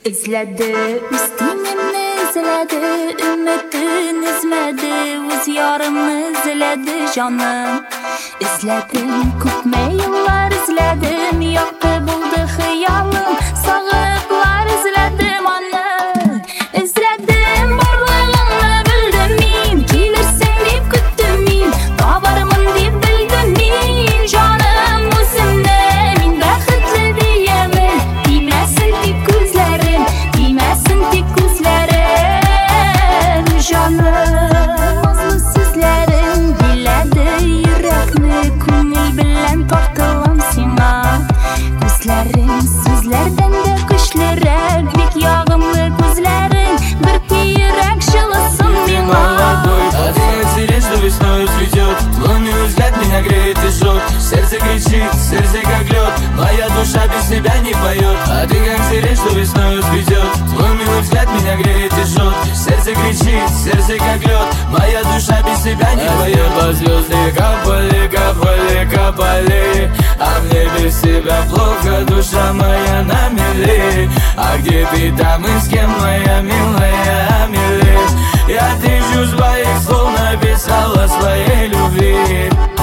İzledi, üstünümü izledi, ümitin izledi, öz yarımı izledi canım. İzledim, köpme yıllar izledim, yaktı buldu hıyalım, sağıklar izledim anne. İzledim, varlığını bildim min, gelirsen deyip küttüm min, tabarımın deyip bildim min, canım özümde min, bəxtli diyemin, deməsin tek gözlerim, deməsin tek gözlerim, canım. Nazlı sözlerim biledi yürekni, köngül bilen tartılan sina. Gözlerin sözlerden de güçlürek, bek yağımlı gözlerin, bir yürek жылысın миңа. Один сирень, что весною цветет, лунный взгляд меня греет и жжет. Сердце кричит, сердце как лед, моя душа без тебя не поет. А ты как сирень, что весною цветет, лунный взгляд меня греет и жжет. Сердце кричит, сердце как лед, моя душа без тебя не поет. По звезды капали, капали, капали, а мне без тебя плохо, душа моя на мели. А где ты там и с кем, моя милая, милей? Я тысячу своих слов написала своей любви.